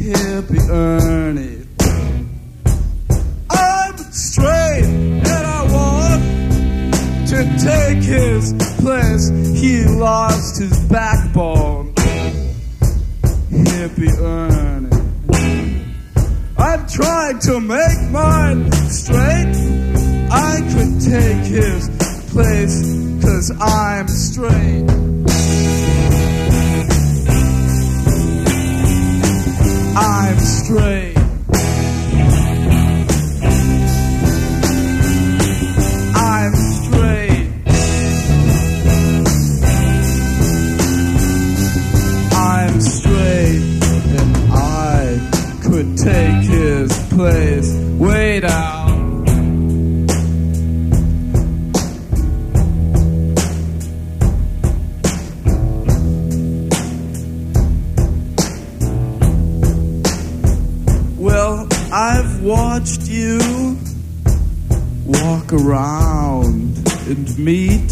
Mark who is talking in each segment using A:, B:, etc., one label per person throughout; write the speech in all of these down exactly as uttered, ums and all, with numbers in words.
A: hippie Ernie. I'm straight and I want to take his place. He lost his backbone. Hippie Ernie. I'm trying to make mine straight. I could take his place, 'cause I'm straight. I'm straight. I'm straight. I'm straight. And I could take his place. Wait out. Well, I've watched you walk around and meet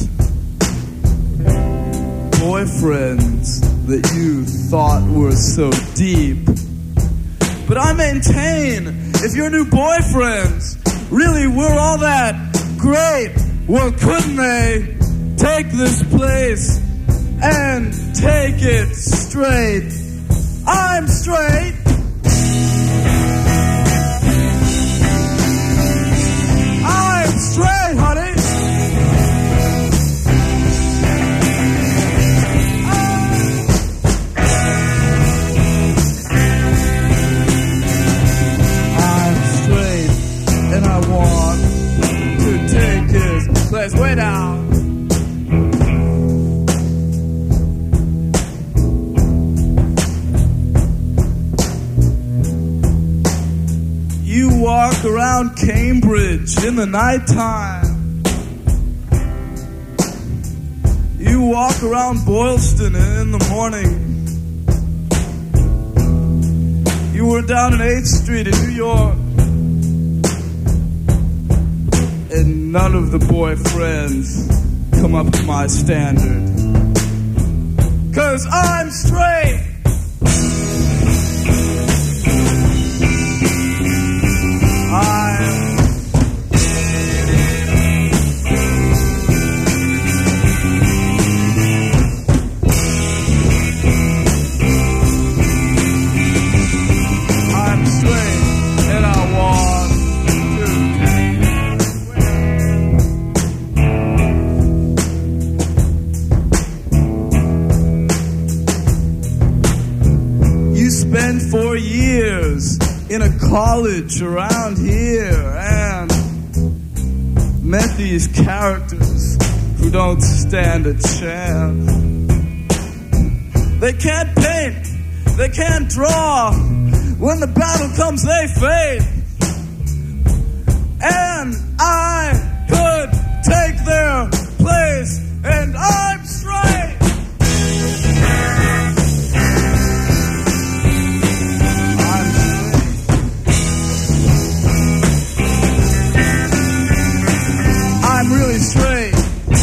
A: boyfriends that you thought were so deep. But I maintain, if your new boyfriends really were all that great, well, couldn't they take this place and take it straight? I'm straight. I'm straight, honey. And I want to take his place. Way down. You walk around Cambridge in the nighttime. You walk around Boylston in the morning. You were down in eighth Street in New York. And none of the boyfriends come up to my standard. 'Cause I'm straight. I'm I'm straight and I want spent four years in a college around here and met these characters who don't stand a chance. They can't paint, they can't draw. When the battle comes, they fade. And I could take their place, and I'm straight. I'm really straight.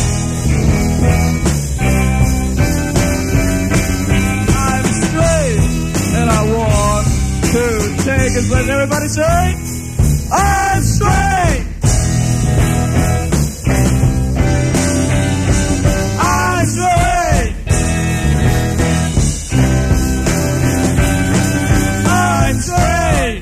A: I'm straight, and I want to take his place. Everybody say, I'm straight. I'm straight. I'm straight.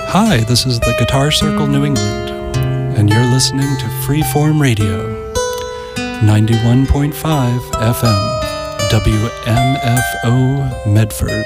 B: Hi, this is the Guitar Circle New England, and you're listening to Freeform Radio, ninety-one point five F M, W M F O Medford.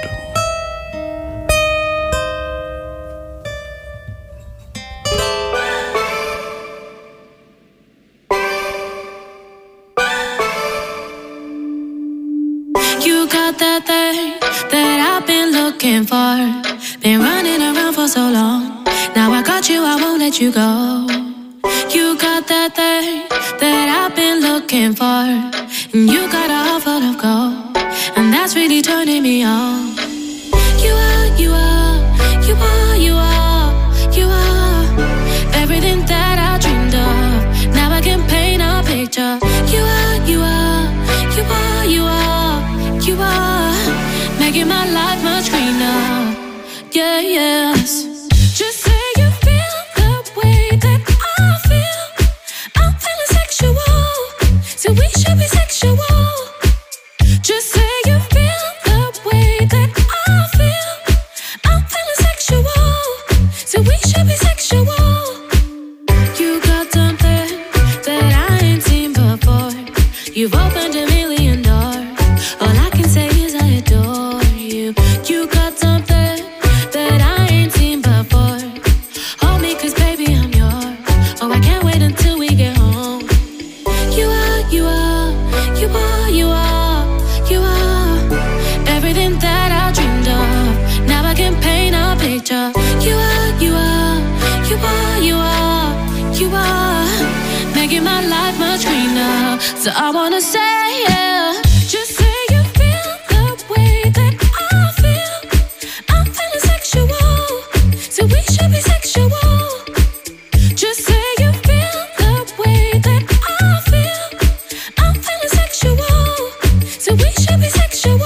C: You got that thing that I've been looking for. Been running around for so long. Now I got you, I won't let you go. You got that thing that I've been looking for. And you got a heart full of gold, and that's really turning me on. You are, you are, you are, you are, you are everything that I dreamed of. Now I can paint a picture. You are, you are, you are, you are, you are making my life much greener. Yeah, yes. Just say you feel the way that I feel. I'm feeling sexual, so we should be sexual. Just say you feel the way that I feel. I'm feeling sexual, so we should be sexual. You got something that I ain't seen before. You've opened a million doors. All I can say is I adore you. You got something that I ain't seen before. Hold me, cause baby I'm yours. Oh, I can't wait until we get home. You are, you are, you are, you are, you are everything that I dreamed of. Now I can paint a picture. You are, you are, you are, you are, you are making my life much greener. So I wanna say, yeah, just say you feel the way that I feel. I'm feeling sexual, so we should be sexual. Just say you feel the way that I feel. I'm feeling sexual, so we should be sexual.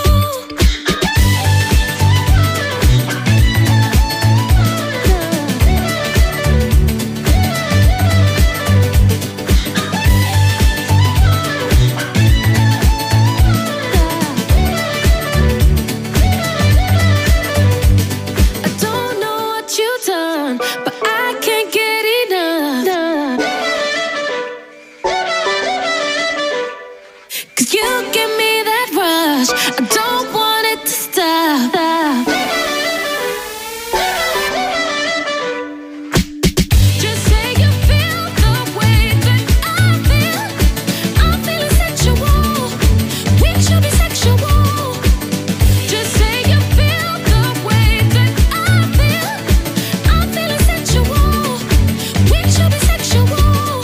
C: I don't know what you've done, but I can't get enough. Cause you give me that rush, I don't want it to stop. Just say you feel the way that I feel. I'm feeling sexual, we should be sexual. Just say you feel the way that I feel. I'm feeling sexual, we should be sexual.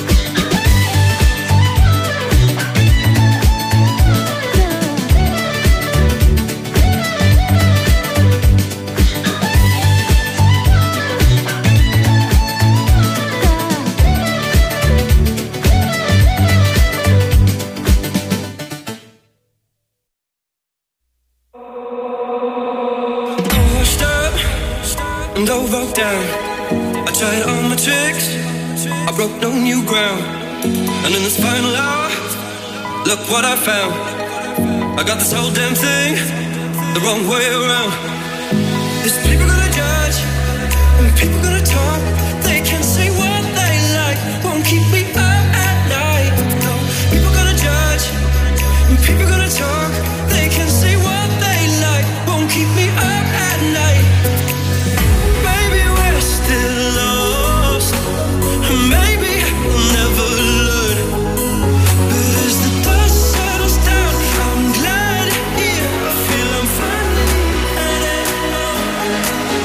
D: Washed up and I broke down. I tried all my tricks, I broke no new ground. And in this final hour, look what I found. I got this whole damn thing the wrong way around. There's people gonna judge, and people gonna talk. They can say what they like, won't keep me up at night. No, people gonna judge, and people gonna talk. They can say what they like, won't keep me up at night. Maybe we're still lost, maybe we'll never learn. But as the dust settles down, I'm glad here. I feel I'm finally at it.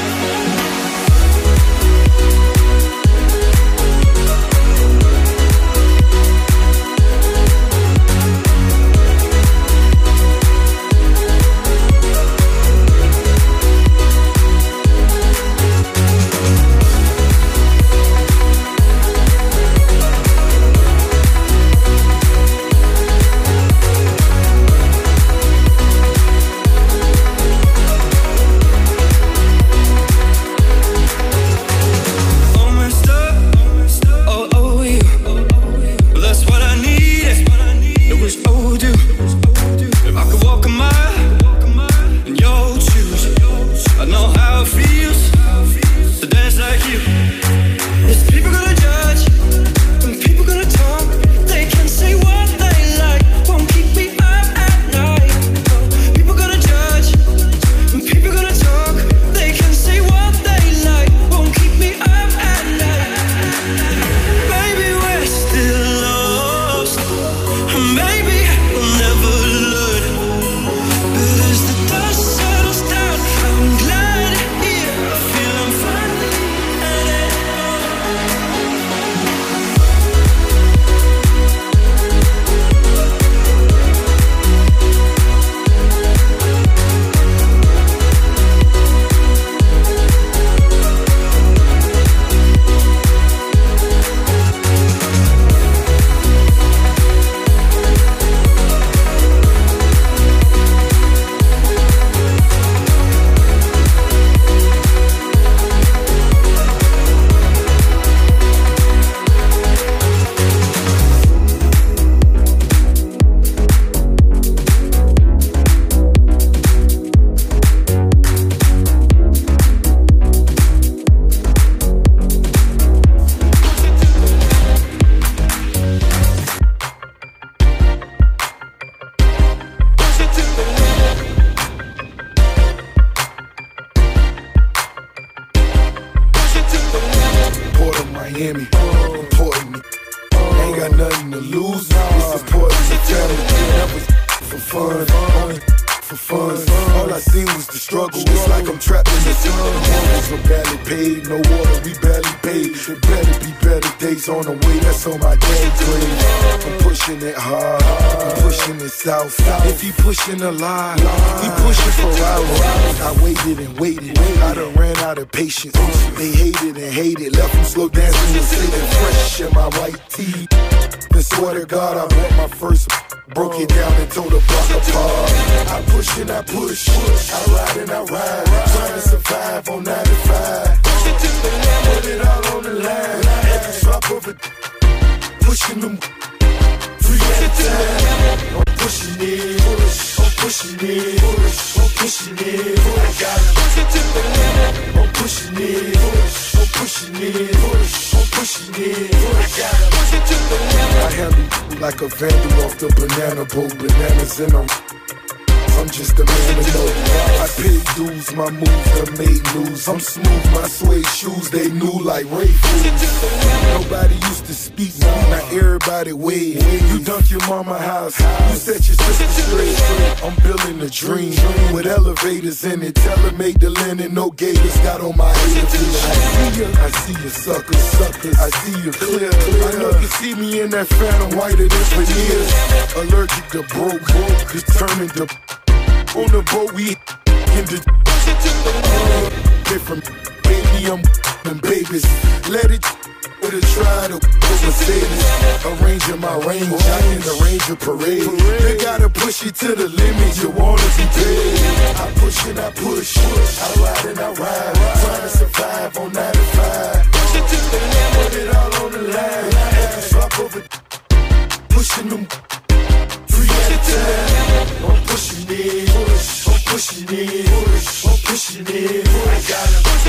E: Miami. Important. Ain't got nothing to lose. It's important to family. Never for fun. Only for fun. All I seen was the struggle. It's like I'm trapped in the sun. Mortgage are barely paid. No water, we barely paid. There better be better days on the way. That's on my dad's grave. I'm pushing it hard. I'm pushing it south. If he pushing a lie, he pushing for hours. I waited and waited. I done ran out of patience. They hated and hated. Left them slow dancing and sitting fresh in my white tee. And swear to God, I want my first. Broke it down and tore the block apart. I push and I push, I ride and I ride, trying to survive on ninety-five. Put it all on the line, at the drop of it, pushing them three at a time. I'm pushing it, push, I'm pushing it, push, I'm pushing it, I got it. I'm pushing it, push, I'm pushing it, push, I'm pushing it, I got it. I handle like a vandal off the banana boat, bananas in a. I'm just a man to know. I paid dues, my moves that made news. I'm smooth, my suede shoes, they new like Ray Foods. Nobody used to speak, now everybody wave. You dunk your mama house, you set your sister straight. I'm building a dream with elevators in it. Tell her make the linen, no gators. Got on my haters. I see you, I see you suckers, suckers. I see you clear. I know you see me in that phantom whiter than veneers. Allergic to broke, broke, determined to. On the boat, we in the different baby, I'm and babies. Let it with a try to Mercedes. Arranging my range, I can arrange a parade. They gotta push it to the limit, you wanna be paid. I push and I push, I ride and I ride, trying to survive on ninety-five. Put it all on the line, at the drop of it, pushing them. At a time, I'm pushing it, push, I'm pushing it, push, I'm pushing it, I got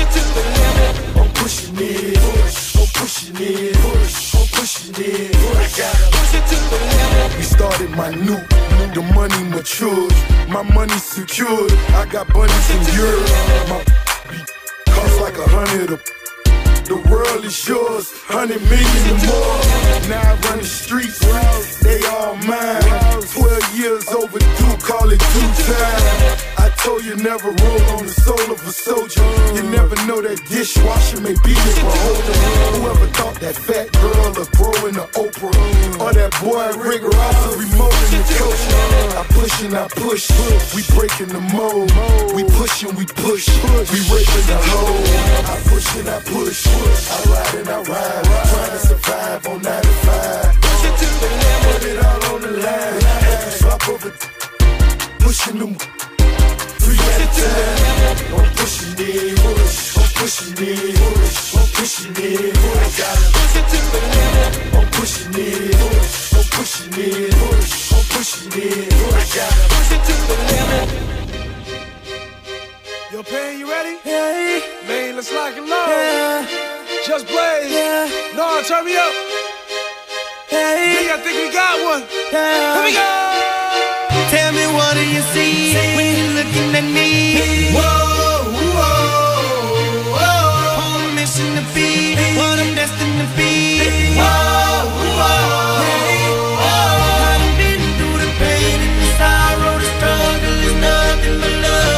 E: it. I'm pushing it, push, I'm pushing it, push, I'm pushing it, I got it. We started minute, the money matured, my money secured. I got bunnies in Europe, my cost like a hundred a. The world is yours, hundred million or more. Now I run the streets, they all mine. Twelve years overdue, call it due time. I told you never roll on the soul of a soldier. You never know that dishwasher may be a beholder. Whoever thought that fat girl would grow into Oprah, or that boy Rick Ross a remote in the culture. I push and I push, we breaking the mold. We push and we push, we raping the hole. I push and I push. I ride and I ride, trying to survive on ninety-five. Put it all on the line, at the drop of it, pushing them three at a time. I'm pushing it, push, I'm pushing it, push, I'm pushing it, I got it. I'm pushing it, push, I'm pushing it, push, I'm pushing it, I got it.
A: Yo, Pain, you ready?
F: Yeah.
A: Man, let's lock and load.
F: Yeah.
A: Just Blaze.
F: Yeah.
A: No, turn me up.
F: Hey.
A: I think we got one.
F: Yeah.
A: Here we go.
F: Tell me, what do you see, see when you're looking at me? Whoa, whoa, whoa. On a mission to be what I'm destined to be. Whoa, whoa, hey, whoa. I done been through the pain and the sorrow, the struggle is nothing but love.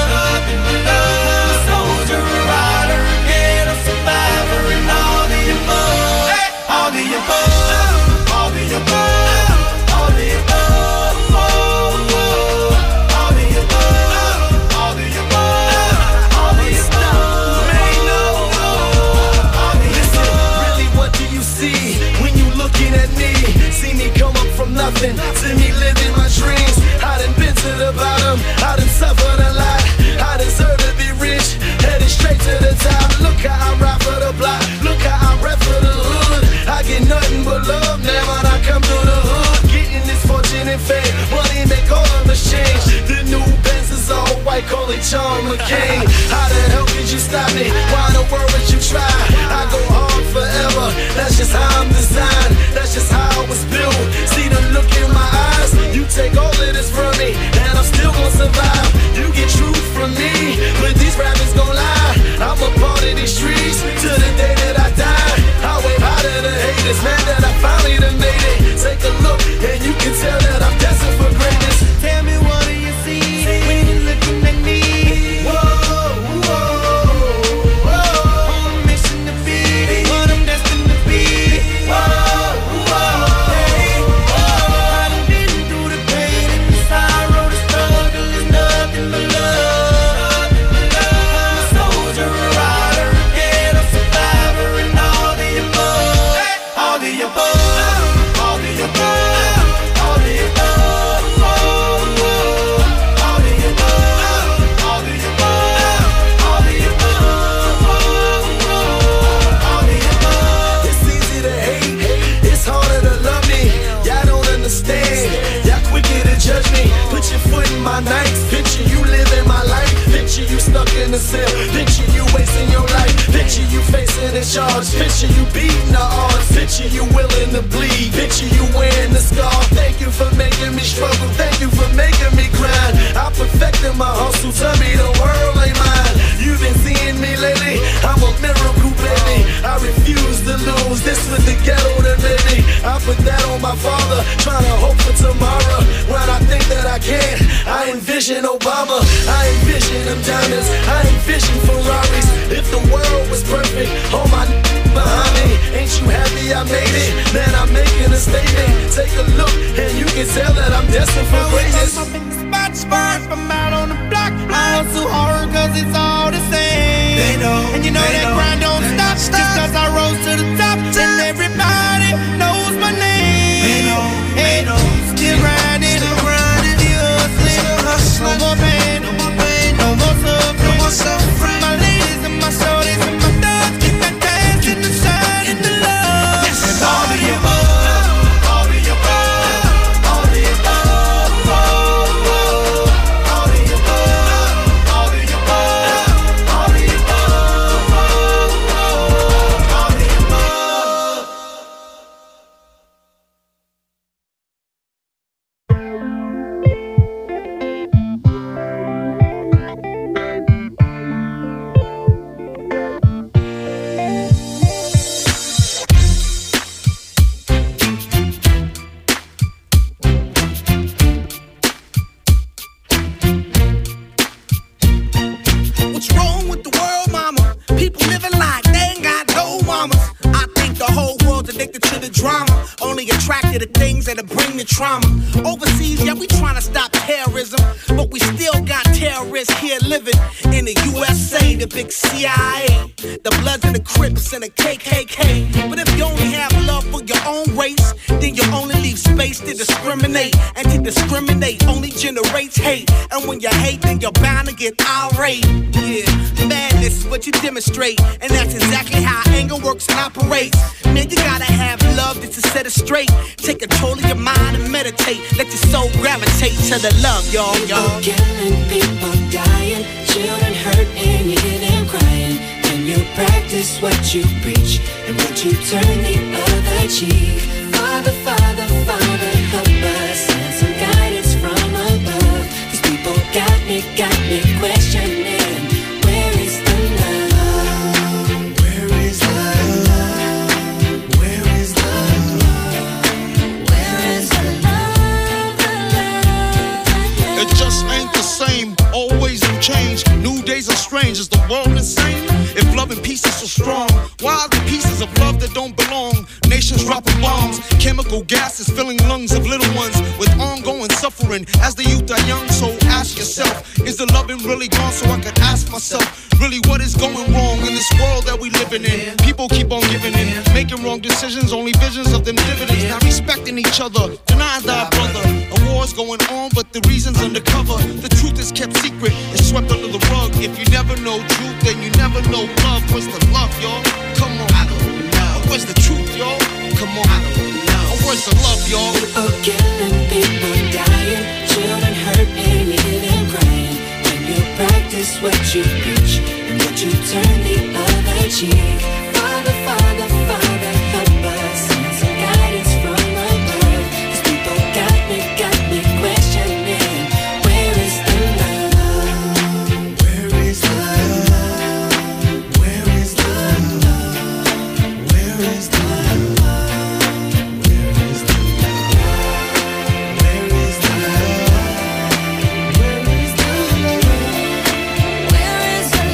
F: Nothing to me living my dreams. I done been to the bottom, I done suffered a lot. I deserve to be rich, headed straight to the top. Look how I ride for the block, look how I rap for the hood. I get nothing but love now when I come through the hood. Getting this fortune and fame, money make all of us change. The new Benz is all white, call it John McCain. How the hell could you stop me? Why in the world would you try? I go hard forever, that's just how I'm designed. That's just how I was built. See the look in my eyes, you take all of this from me, and I'm still gonna survive. You get truth from me, but these rappers gon' lie. I'm a part of these streets. cell. Picture you wasting your life. Picture you facing a charge. Picture you beating the odds. Picture you willing to bleed. Picture you wearing the scar. Thank you for making me struggle. Thank you for making me grind. I perfected my hustle. Tell me the world ain't mine. You've been seeing me lately. I'm a miracle, baby. I refuse to lose. This was the ghetto that made me. I put that on my father. Trying to hope for tomorrow. When I think that I can, I envision Obama. I envision them diamonds. I envision Ferraris. If the world was perfect, all my behind me. Ain't you happy I made it? Man, I'm making a statement. Take a look and you can tell that I'm destined for greatness.
G: Spot, spot, I'm out on the block. I hustle hard cause it's all the same. They know, and you know that know, grind don't stop, stop just cause I rose to the top. top. And everybody knows my name. They know, hey, they know. Still grinding, still grinding, still hustling, still hustling. No more pain, no more pain, no more suffering, no more suffering. My ladies and my shorties and my thugs keep that dance in the sun, in the love. Yes, and all of you above, all of you above, all of you above, all of you above, all of you above, all of you above, all of you above. What's wrong with the world, mama? People living like they ain't got no mamas. I think the whole world's addicted to the drama, only attracted to things that'll bring the trauma. Overseas, yeah, we trying to stop terrorism, but we still got terrorists here living in the U S A, the big C I A, the Bloods and the Crips and the K K K. But if you only have love for your own race, then you only leave space to discriminate, and to discriminate only generates hate. And when you hate, then you're bound to get irate. Yeah, madness is what you demonstrate, and that's exactly how anger works and operates. Man, you gotta have love just to set it straight. Take control of your mind and meditate. Let your soul gravitate to the love, y'all, y'all.
C: People killing, people dying, children hurt and you hear them crying. When you practice what you preach and what you turn the other cheek. Father, Father, Father, help us, send some guidance from above. These people got me, got me questioning. Where is the love? Where is the love? Where is the love? Where is the love? The love, the love?
H: It just ain't the same, always in change. New days are strange, is the world insane? If love and peace is so strong, why are the pieces of love that don't belong? Nations dropping bombs, chemical gases filling lungs of little ones with ongoing suffering as the youth are young. So ask yourself, is the loving really gone? So I could ask myself, really what is going wrong in this world that we living in? People keep on giving in, making wrong decisions, only visions of them dividends. Not respecting each other, denying thy brother. A war's going on, but the reason's undercover. The truth is kept secret, it's swept under the rug. If you never know truth, then you never know love. Where's the love, y'all? Come on, I don't know. Where's the truth, y'all? Come on, I don't know. Where's the love, y'all?
C: People killing, people dying, children hurt and you hear them crying. When you practice what you preach and what you turn the other cheek. Father, Father, Father, help us, send some guidance from above. These people got me, got me questioning. Where is the love? Where is the love? Where is the love? Where is the love? Where is the love? Where is the love? Where is the love? Where is the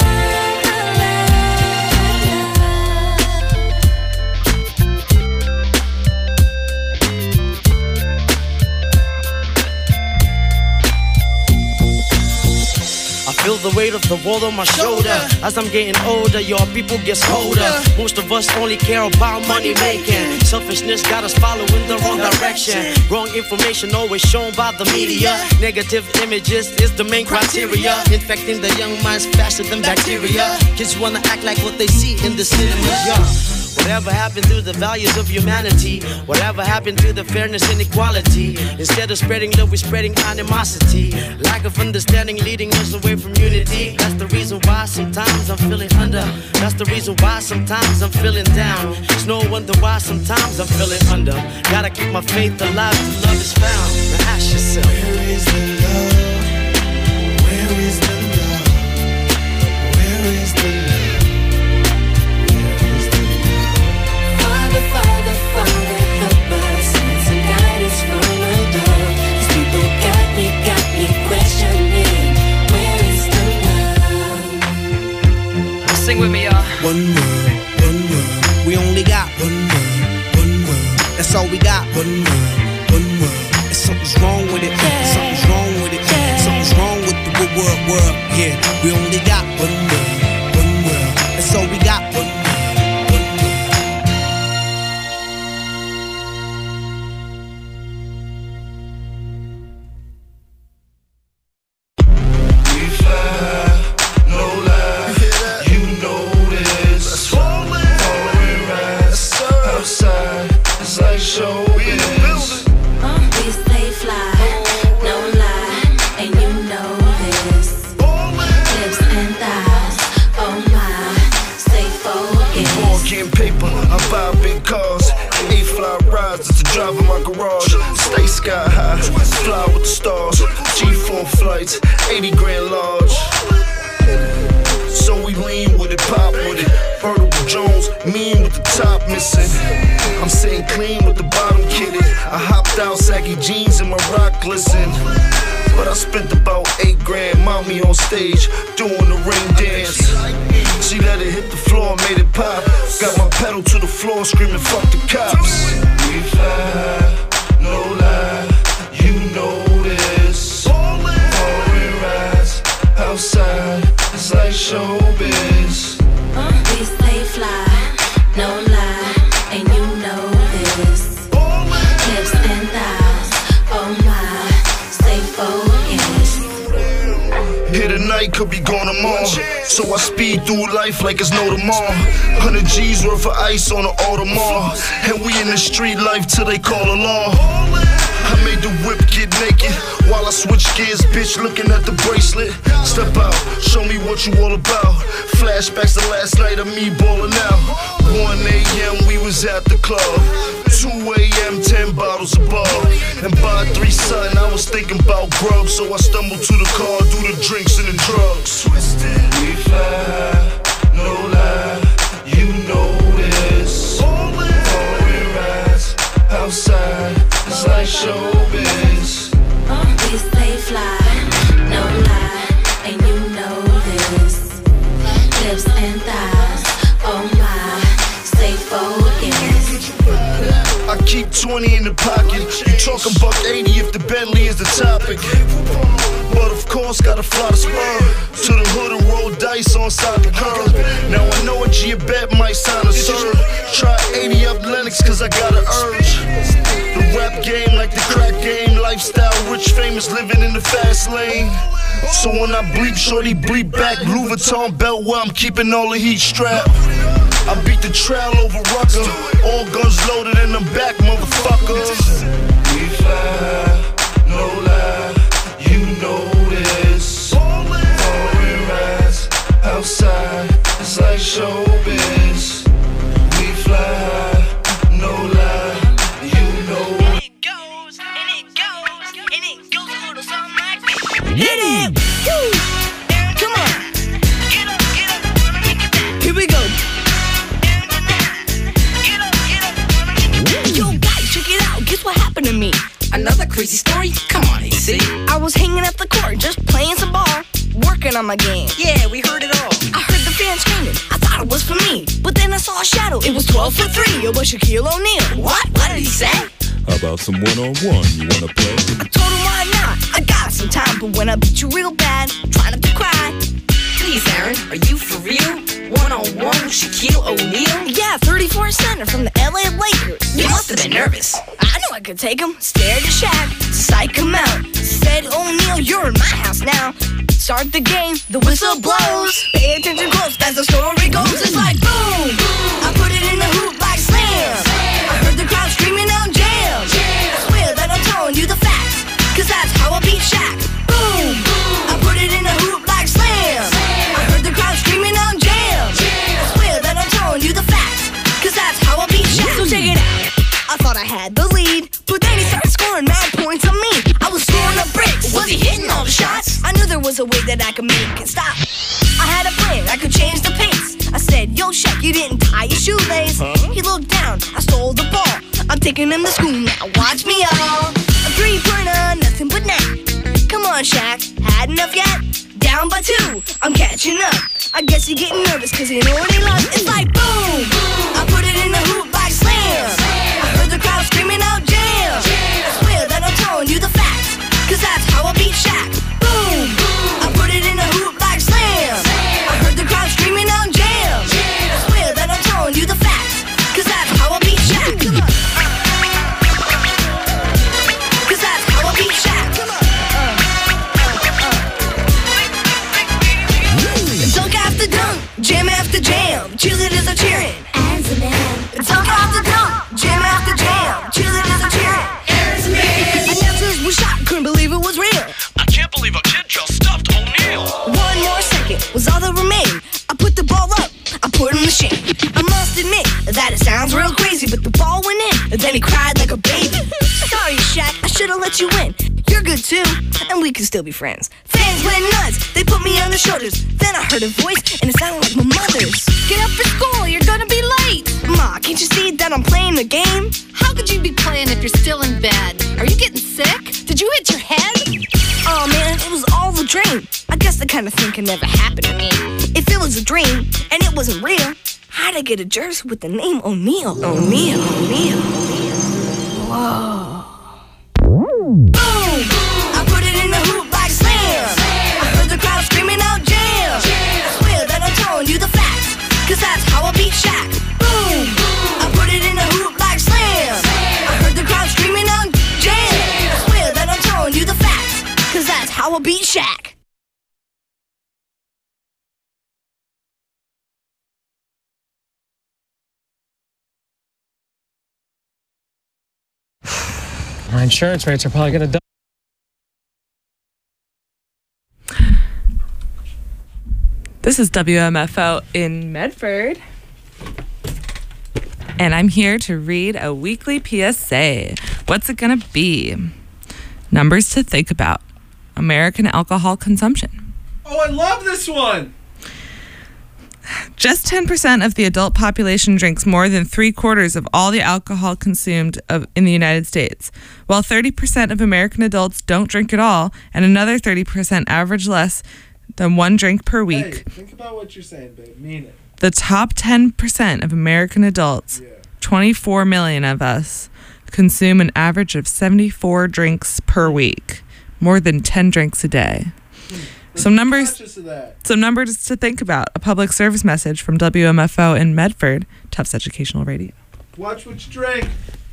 I: Feel the weight of the world on my shoulder. As I'm getting older, your people get colder. Most of us only care about money making. Selfishness got us following the wrong direction. Wrong information always shown by the media. Negative images is the main criteria. Infecting the young minds faster than bacteria. Kids wanna act like what they see in the cinema. Yeah. Whatever happened to the values of humanity? Whatever happened to the fairness and equality? Instead of spreading love, we're spreading animosity. Lack of understanding leading us away from unity. That's the reason why sometimes I'm feeling under. That's the reason why sometimes I'm feeling down. It's no wonder why sometimes I'm feeling under. Gotta keep my faith alive till love is found. Now ask yourself, where is the love? Where is the love? Where is the love?
C: Father, Father, Father, help us. Send some guidance from above. These people got me, got me questioning. Where is the love? Sing with me, y'all.
G: One world, one world. We only got one world, one world. That's all we got. One world, one world. And something's wrong with it. Yeah. Something's wrong with it. Yeah. Something's wrong with the world, world. Yeah, we only got one world, one world. That's all we got. One world. eighty grand large. So we lean with it, pop with it. Vertical Jones, mean with the top missing. I'm sitting clean with the bottom kitted. I hopped out, saggy jeans and my rock glisten. But I spent about eight grand, mommy on stage, doing the ring dance. She let it hit the floor, made it pop. Got my pedal to the floor, screaming, fuck the cops. We fly, no lie, you know this. Foreign rides, outside, it's like showbiz.
C: Uh, we stay fly, no lie, and you know this. Hips and thighs, oh my, stay focused.
G: Here tonight, could be gone tomorrow. So I speed through life like it's no tomorrow. Hundred G's worth of ice on the Audemars. And we in the street life till they call a law. I made the whip get naked while I switch gears, bitch, looking at the bracelet. Step out, show me what you all about. Flashbacks to last night of me balling out. one A M we was at the club. two A M ten bottles above. And by three something I was thinking about grub. So I stumbled to the car, do the drinks and the drugs. Twisted, we fly, no lie, you know this. Foreign rides, outside, it's like showbiz.
C: Uh, we stay fly, no lie, and you know this. Lips and thighs, oh my, stay focused.
G: I keep twenty in the pocket. You talking buck eighty if the Bentley is the topic. But of course, gotta fly the spur to the hood and roll dice on side the curb. Now I know a G a bet might sign a serve. Try eighty up Lennox cause I got an urge. The rap game like the crack game. Lifestyle, rich, famous, living in the fast lane. So when I bleep, shorty bleep back. Louis Vuitton belt where I'm keeping all the heat strapped. I beat the trail over Rucker. All guns loaded and I'm back, motherfuckers. We fly, no lie, you know this. Foreign rides, outside, it's like showbiz. We fly, no lie, you know.
J: And it goes, and it goes, and it goes a little something like this. Hit it! Come on! Get up, get up, here we go.
K: Yo, guys, check it out. Guess what happened to me? Another crazy story? Come on, A C. I was hanging at the court, just playing some ball, working on my game.
J: Yeah, we heard it all.
K: I heard the fans screaming. I thought it was for me, but then I saw a shadow. It was twelve for three. It was Shaquille O'Neal. What? What did he say?
L: How about some one-on-one? You wanna play?
K: I told him why not. I got some time, but when I beat you real bad, try not to cry.
J: Please, Aaron, are you for real? One-on-one with Shaquille O'Neal?
K: Yeah, thirty-four center from the L A Lakers.
J: You must have been nervous.
K: I knew I could take him. Stared at Shaq to psych him out. Said, O'Neal, you're in my house now. Start the game, the whistle blows. Pay attention close as the story goes. It's like boom, I put it in the hoop. that I could make it stop. I had a plan, I could change the pace. I said, yo, Shaq, you didn't tie your shoelace. Huh? He looked down, I stole the ball. I'm taking him to school now, watch me all. A three-pointer, nothing but net. Come on, Shaq, had enough yet? Down by two, I'm catching up. I guess you're getting nervous cause you know what he loves. It's like boom, I put it in the hoop like slam. I heard the crowd screaming out jam. I swear that I'm telling you the facts, cause that's how I beat Shaq. Boom, I put it in the hoop like slam. I heard the crowd screaming out jam. I swear that I'm telling you the facts, cause that's how I beat Shaq. Come on. Cause that's how I beat Shaq. Come on. Dunk after dunk, jam after jam, cheerleaders are cheering. As a man. Dunk after dunk, jam after jam, cheerleaders are cheering. As a man. Announcers were shocked, couldn't believe it was real.
M: I can't believe a kid just stuffed O'Neal.
K: One more second was all that remained. I put the ball up, I put him to shame. I must admit that it sounds real crazy, but the ball went in, and then he cried like a baby. Sorry, Shaq, I should've let you in. You're good too, and we can still be friends. Fans went nuts, they put me on their shoulders. Then I heard a voice, and it sounded like my mother's. Get up for school, you're gonna be late. Ma, can't you see that I'm playing the game?
N: How could you be playing if you're still in bed? Are you getting sick? Did you hit your head?
K: Oh man, it was all a dream. I guess the kind of thing can never happen to me. If it was a dream, and it wasn't real, how'd I get a jersey with the name O'Neal? O'Neal, O'Neal, Whoa. Boom! I put it in the hoop like slam. I heard the crowd screaming out jam. I swear that I'm telling you the facts, cause that's how I beat Shaq. Boom! I put it in the hoop like slam. I heard the crowd screaming out jam. I swear that I'm telling you the facts, cause that's how I beat Shaq.
O: My insurance rates are probably going to double.
P: This is W M F O in Medford, and I'm here to read a weekly P S A. What's it going to be? Numbers to think about. American alcohol consumption.
A: Oh, I love this one!
P: Just ten percent of the adult population drinks more than three quarters of all the alcohol consumed of, in the United States, while thirty percent of American adults don't drink at all, and another thirty percent average less than one drink per week.
A: Hey, think about what you're saying, babe. Mean it.
P: The top ten percent of American adults, yeah. twenty-four million of us, consume an average of seventy-four drinks per week, more than ten drinks a day. Hmm. Some numbers, some numbers to think about. A public service message from W M F O in Medford, Tufts Educational Radio.
A: Watch what you drink.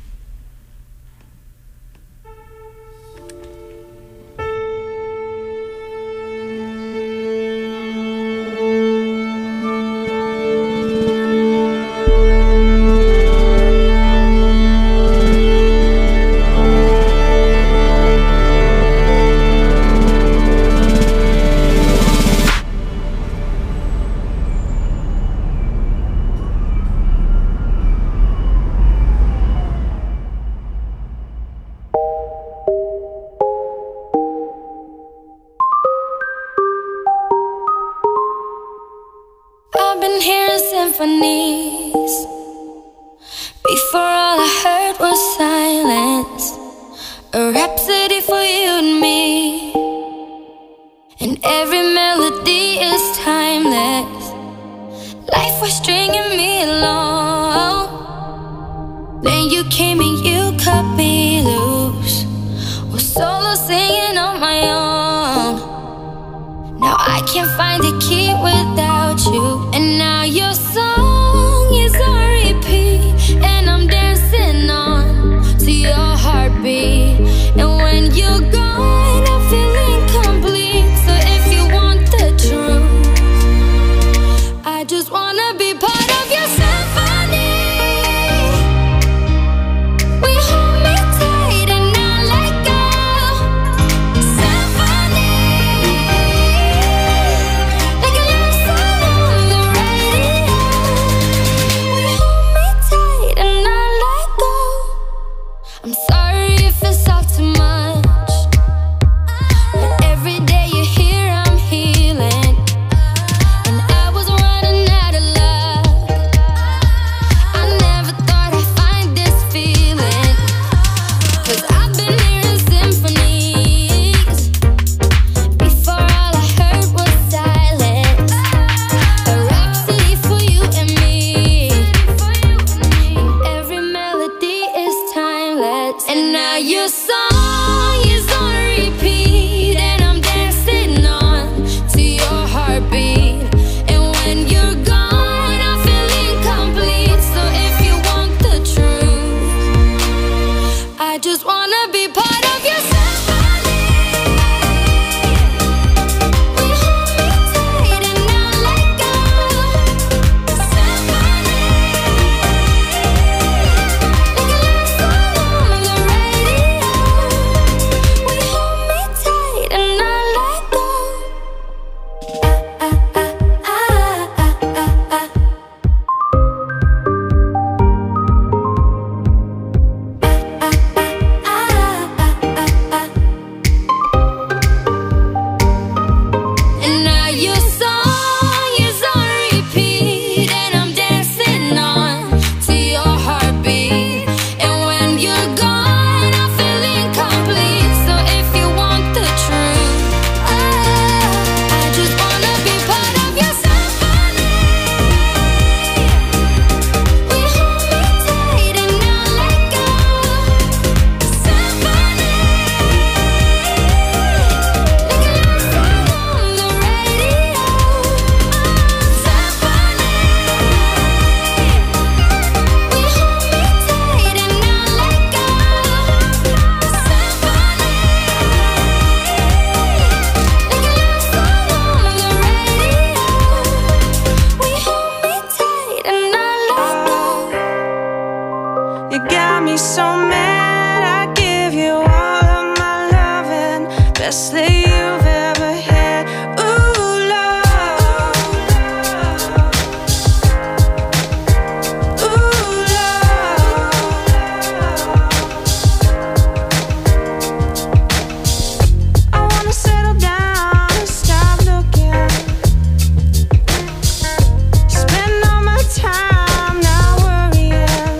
C: Symphonies. Before all I heard was silence, a rhapsody for you and me, and every melody is timeless. Life was stringing me along, then you came and you cut me loose, was solo singing on my own. Now I can't find a key without you, and now your song is on repeat, and I'm dancing on to your heartbeat. And when you're gone, I feel incomplete. So if you want the truth, I just wanna be part of your symphony. We hold me tight and not let go. Symphony, like a love song on the radio. I just wanna be part of your symphony. We hold me tight and not let go. Symphony, like a love song on the radio. We hold me tight and not let go. Ah, ah, ah, ah, ah, ah, ah. And now your song is on repeat, and I'm dancing on to your heartbeat. And when you're gone, I feel incomplete. So if you want the truth, oh, I just wanna be part of your symphony. We hold me tight and not let go. Symphony, like a love song on the radio. Symphony, we hold me tight and not let go. Symphony, like a love song on the radio. We hold me tight and not let go.
Q: You got me so mad, I give you all of my loving, best that you've ever had. Ooh, love. Ooh, love. I wanna settle down and stop looking. Spend all my time not worrying.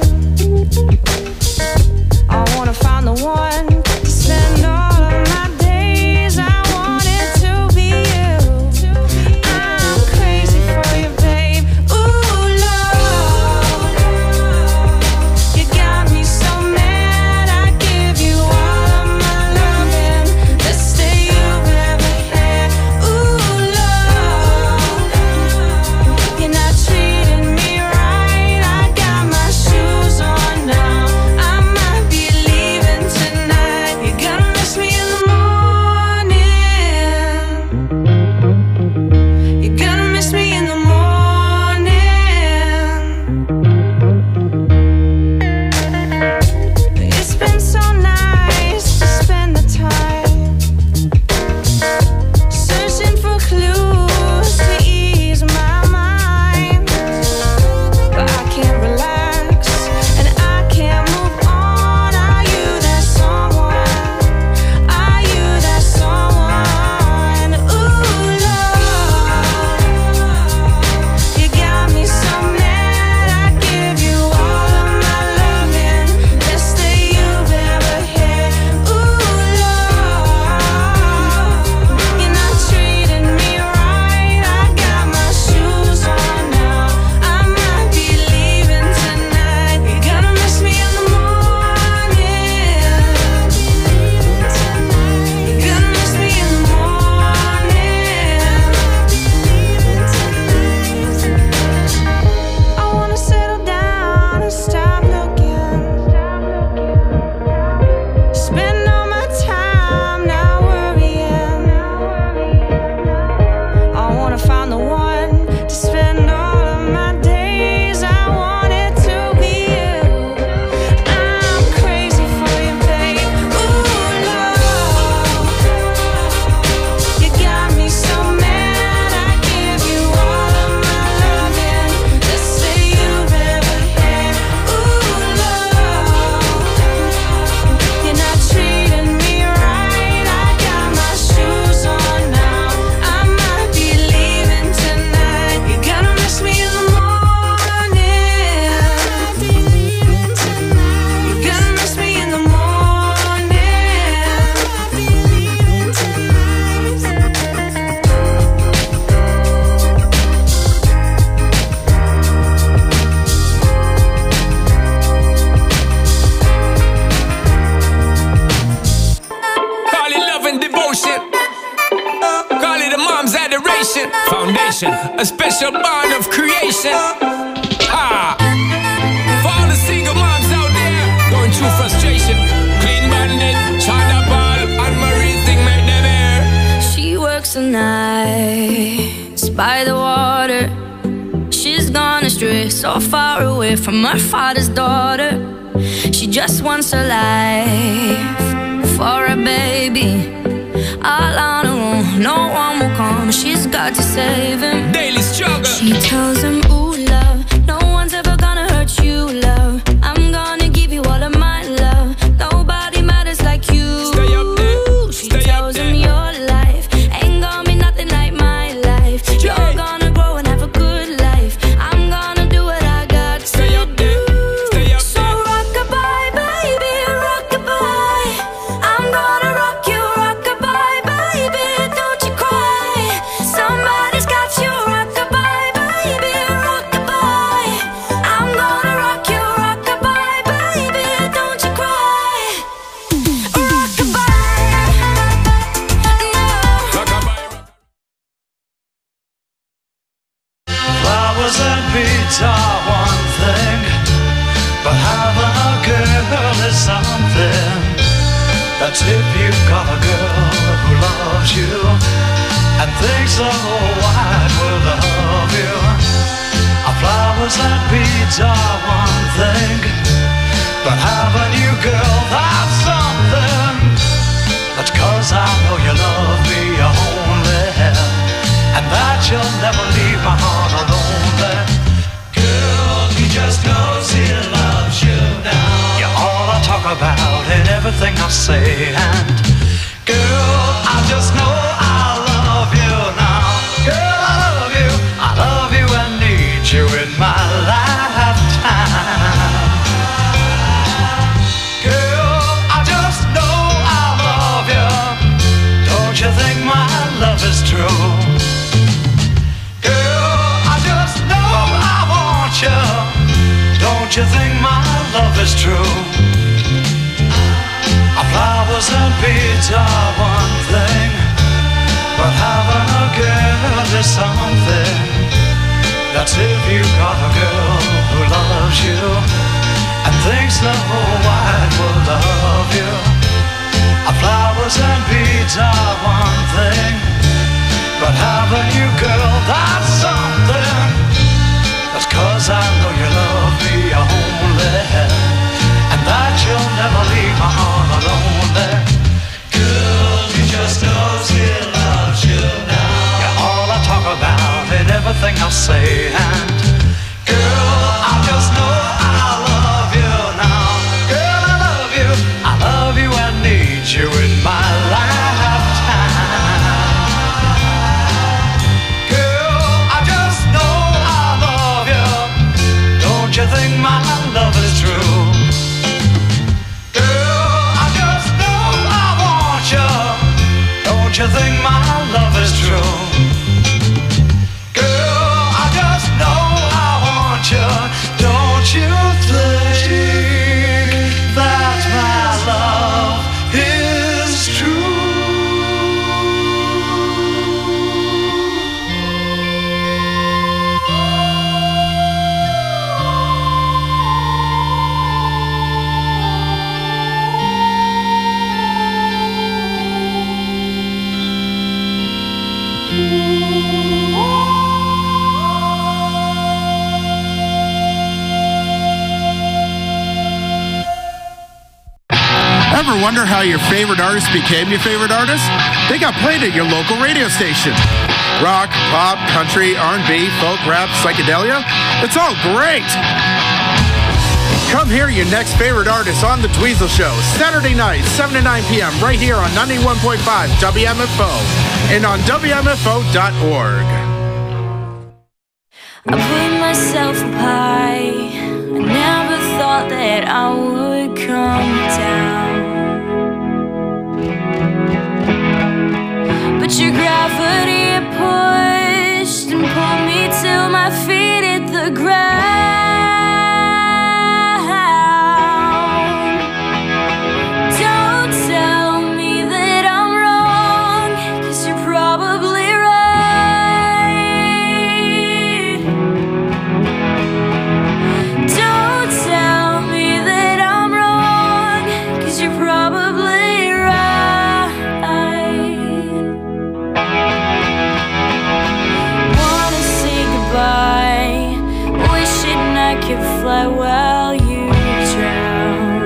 Q: I wanna find the one to spend all of my days. I want it to be you. I'm crazy for you, babe. Ooh, love. You got me so mad, I give you all of my loving, best that you've ever had. Ooh, love. You're not treating me right. I got my shoes on now. I might be leaving tonight. You're gonna miss me in the morning. You're gonna miss me in the morning. It's been so nice to spend the time searching for clues to ease my mind. But I can't relax and I can't move on. Are you that someone? Are you that someone? Ooh, love. You got me so mad, I give you all of my loving, best that you've ever had. Ooh, love. You're not treating me right. I got my shoes on now. I might be leaving tonight. You're gonna miss me in the morning. You're gonna miss me in the morning. I wanna settle down and stop looking. Spend all my time not worrying. I wanna find the one to spend all of my days. I want it to be you. I'm crazy for you, babe. Ooh, love. You got me so mad, I give you all of my loving, best that you've ever had. Ooh, love. You're not treating me right. I got my shoes on now. I might be leaving tonight. You're gonna miss me in the morning. You're gonna miss me in the
R: Call it love and devotion. Call it a mom's adoration. Foundation, a special bond of creation. Ah, for all the single moms out there going through frustration, clean
C: by the water. She's gone astray, so far away from her father's daughter. She just wants a life for a baby. All on her own, no one will come. She's got to save him.
R: Daily struggle.
C: She tells him, ooh, love, no one's ever gonna hurt you, love. I'm gonna give you all of my love. Nobody matters like you.
R: Stay up there.
C: She
R: Stay
C: tells
R: up
C: him
R: there.
C: your life ain't gonna be nothing like my life. You're gonna grow and have a good life. I'm gonna do what I got to
R: Stay up there. Stay up
C: So rock-a-bye, baby, rock-a-bye. I'm gonna rock you, rock-a-bye, baby, don't you cry. Somebody's got you, rock-a-bye, baby, rock-a-bye. I'm gonna rock you, rock-a-bye, baby, don't you cry.
S: Flowers and beads are one thing, but having a girl is something. That's if you've got a girl who loves you and thinks the whole wide world of you. Uh, Flowers and beads are one thing, but having you, girl, that's something. That's 'cause I know you love me only, and that you'll never leave my heart alone there. Girl, he just knows he loves you now. You're all I talk about in everything I say, and girl, I just know I love you now. Girl, I love you, I love you and need you in my lifetime. Girl, I just know I love you. Don't you think my love is true? Don't you think my love is true? Our flowers and beads are one thing, but having a girl is something. That's if you got a girl who loves you and thinks the whole wide world of you. Our flowers and beads are one thing, but having you, girl, that's something. That's 'cause I know you love me only, and that you'll never leave my heart alone there. Girl, he just knows he loves you now. You're all I talk about in everything I say, and girl, I just know I love you now. Girl, I love you, I love you and need you in my lifetime. Don't you think my love is true? Girl, I just know I want you. Don't you think my love is true? Girl, I just know I want you. Don't you think that my love is true?
T: Ever wonder how your favorite artist became your favorite artist? They got played at your local radio station. Rock, pop, country, R and B, folk, rap, psychedelia. It's all great. Come hear your next favorite artist on The Dweezil Show, Saturday night, seven to nine p.m. right here on ninety-one point five W M F O and on W M F O dot org.
C: I put myself up high. I never thought that I would come down. But your gravity pushed and pulled me till my feet hit the ground. Don't tell me that I'm wrong, 'cause you're probably right.
Q: could fly while you drown.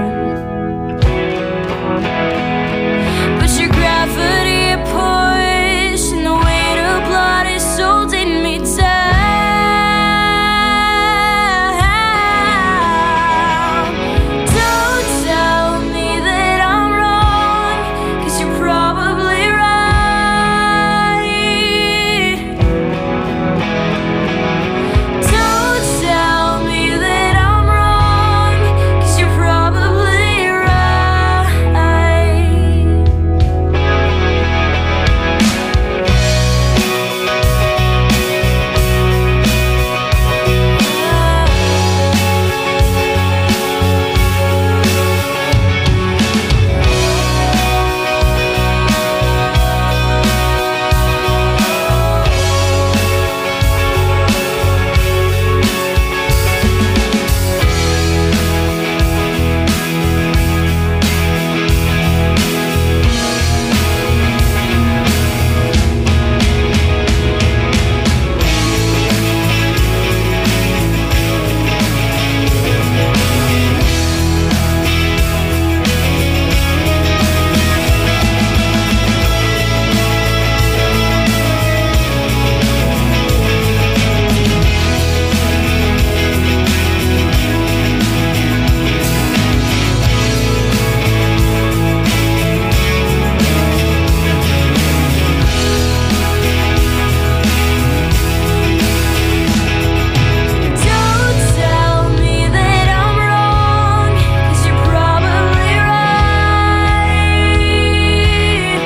Q: But your gravity it pushed, and the weight of blood is holding me down. Don't tell me that I'm wrong, 'cause you're probably right. Don't tell me that I'm wrong, 'cause you're probably right. Don't tell me that I'm wrong, 'cause you're probably right.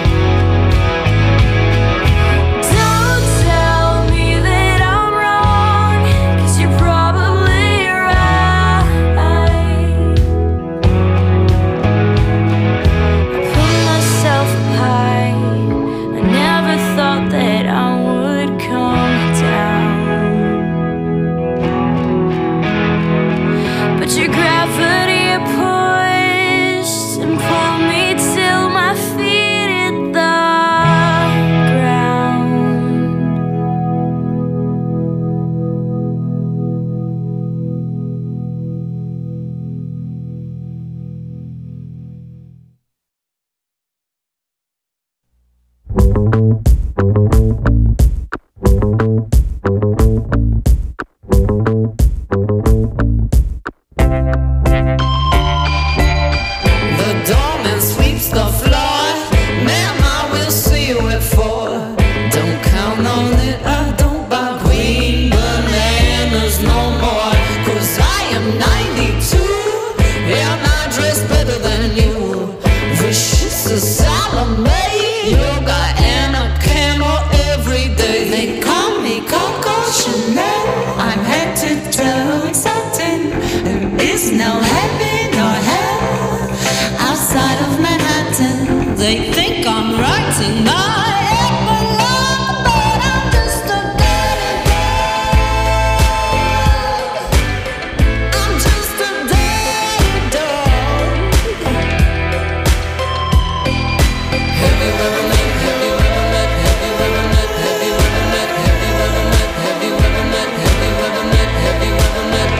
Q: Don't tell me that I'm wrong, 'cause you're probably right. I put myself high. I never thought that I would come down. But your gravity it pushed and pulled me till my feet hit the ground.
U: The doorman sweeps the floor. Ma'am, I will see you at four. Don't count on it, I don't buy green bananas no more. 'Cause I am ninety-two, and I dress better than you. Vicious as Salome, yoga and a camel every day. They call me Coco Chanel. I'm head to toe exciting. There is no heaven or hell outside of Manhattan. They think I'm writing my epilogue, but I'm just a dirty dog. I'm just a dirty dog. Have you ever met, have you ever met, have you ever met, have you ever met, have you ever met, have you ever met, have you ever met, have you ever met?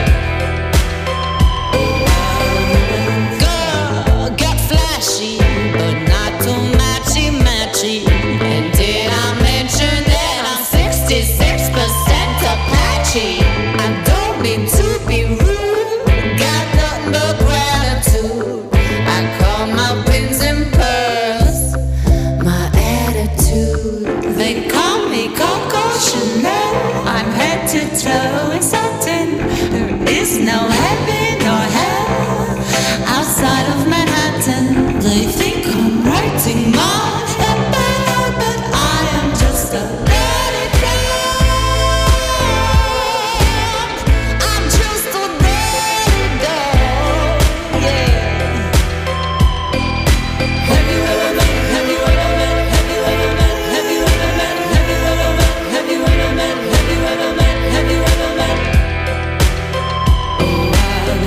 U: Girl, get flashy, but not too matchy matchy. And did I mention that I'm sixty-six percent Apache? I don't mean to be rude, got nothing but gratitude. I call my pins and pearls my attitude. They call me Coco Chanel. I'm head to toe exciting. There is no heaven or hell outside of Manhattan. They think I'm writing my epilogue, but I am just a dirty dog. I'm just a dirty dog. Yeah. Have you ever met? Have you ever met? Have you ever met? Have you ever met? Have you ever met? Have you ever met? Have you ever met? Have you ever met? Oh, I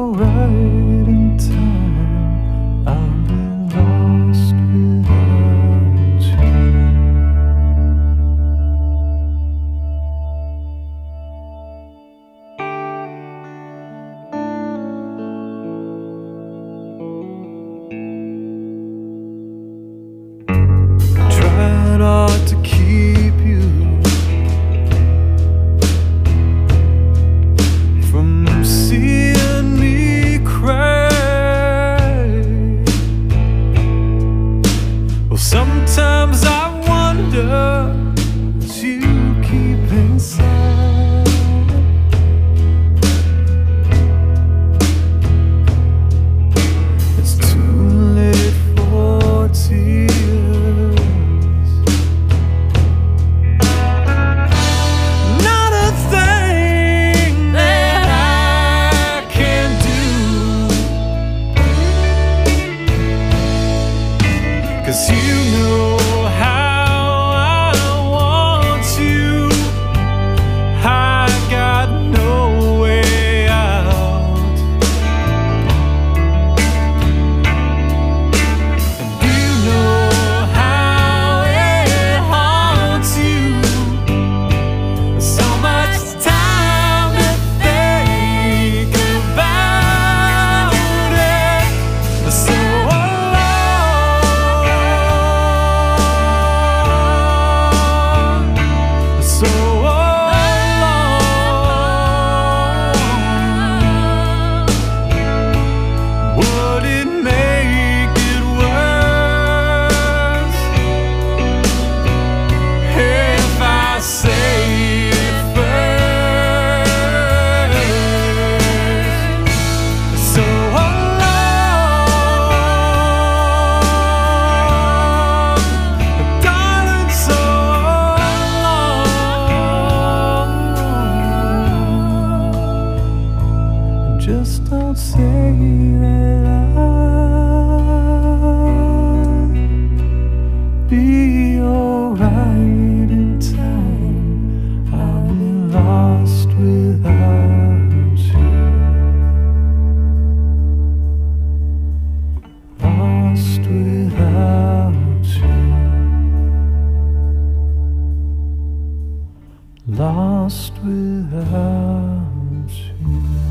B: alright in time. I'll be lost without you. Tried hard to keep you from seeing me cry. Well, sometimes I wonder what you keep inside. It's too late for tears. Not a thing that I can do, 'cause you know how I want you. I got no way out, and you know how it haunts you. So much time to think about it. So alone, so alone. Would it make it worse if I say it first? So alone, darling, so alone. Just don't say that I'll be alright in time. I'll be lost without you. Lost without you. Lost without you.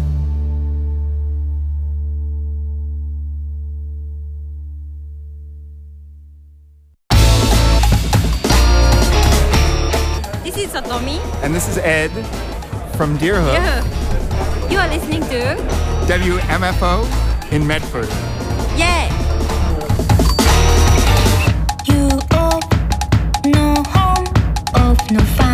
V: This is Satomi.
W: And this is Ed from Deerhook,
V: Yeah. You are listening to
W: W M F O in Medford.
V: Yeah.
C: You all know home of no fun.